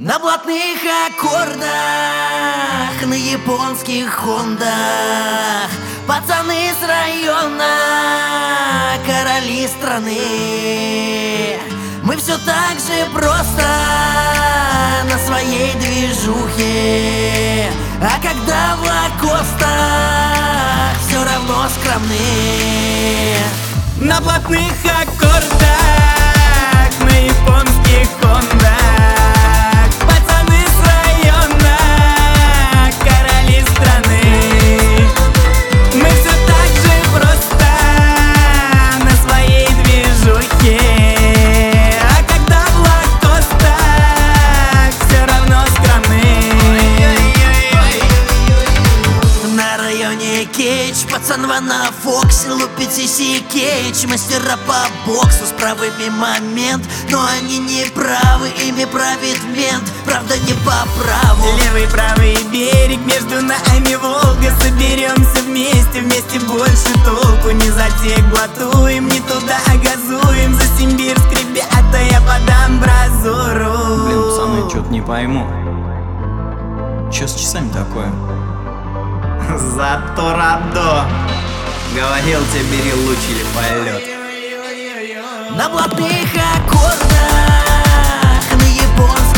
На блатных аккордах, на японских хондах, пацаны с района, короли страны. Мы все так же просто на своей движухе, а когда в лакостах, все равно скромны. На блатных аккордах, на японских хондах, пацаны с района, короли страны. Мы все так же просто на своей движухе, а когда в лакостах, все равно скромны. На районе Кейдж, пацанва на Фоксе, лупит Сиси Кейдж, мастера по боксу с правыми момент. Но они не правы, ими правит мент, правда не по праву. Левый, правый берег, между нами Волга. Соберемся вместе, вместе больше толку. Не затек блатуем, не туда газуем. За Симбирск, ребята, я подам бразуру. Блин, пацаны, чё-то не пойму. Чё с часами такое? Зато радо. Говорил тебе, бери луч или полет. На блатных аккордах, на японских